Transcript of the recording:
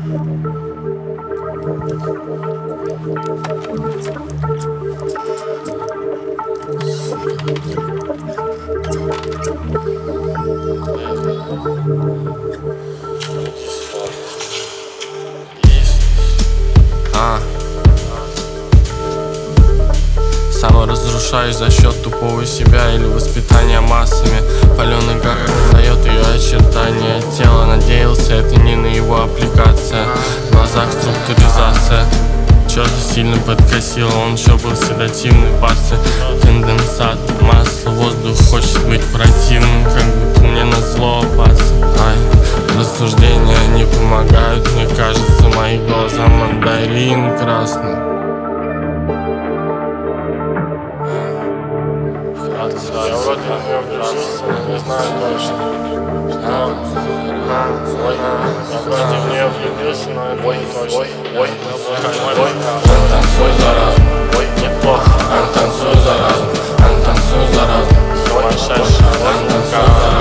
Саморазрушаюсь за счет тупого себя или воспитания массами. Паленый гак дает ее очертания тела. Надеялся, это не на его аппликация. В глазах структуризация. Что-то сильно подкосило, он еще был седативный пассы. Конденсат, масло, воздух хочет быть противным, как будто мне назло опасен. Рассуждения не помогают, мне кажется, мои глаза мандарин красный. Я вроде на нее влюбился, но не знаю точно. Я вроде в нее влюбился, но это не точно. Танцуй заразу, неплохо. Танцуй заразу, танцуй заразу. Сумасшедшая музыка.